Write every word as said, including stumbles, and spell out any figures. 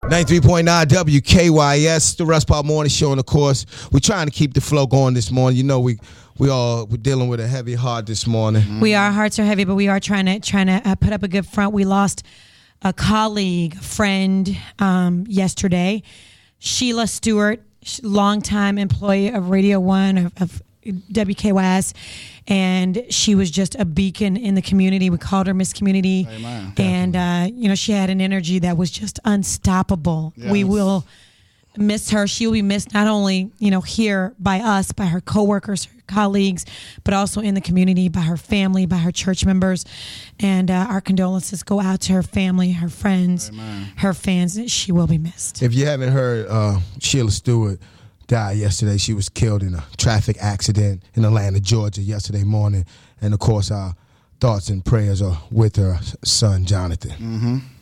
ninety-three point nine W K Y S, the Russ Paul Morning Show, and of course, we're trying to keep the flow going this morning. You know, we we all we're dealing with a heavy heart this morning. Mm-hmm. We are hearts are heavy, but we are trying to trying to uh, put up a good front. We lost a colleague, friend, um, yesterday, Sheila Stewart, longtime employee of Radio One of, of W K Y S, and she was just a beacon in the community. We called her Miss Community. Amen. And uh, you know, she had an energy that was just unstoppable. Yes. We will miss her. She will be missed not only, you know, here by us, by her coworkers, her colleagues, but also in the community, by her family, by her church members. And uh, our condolences go out to her family, her friends, Amen. her fans. She will be missed. If you haven't heard, uh, Sheila Stewart died yesterday. She was killed in a traffic accident in Atlanta, Georgia, yesterday morning. And of course, our thoughts and prayers are with her son, Jonathan. Mm-hmm.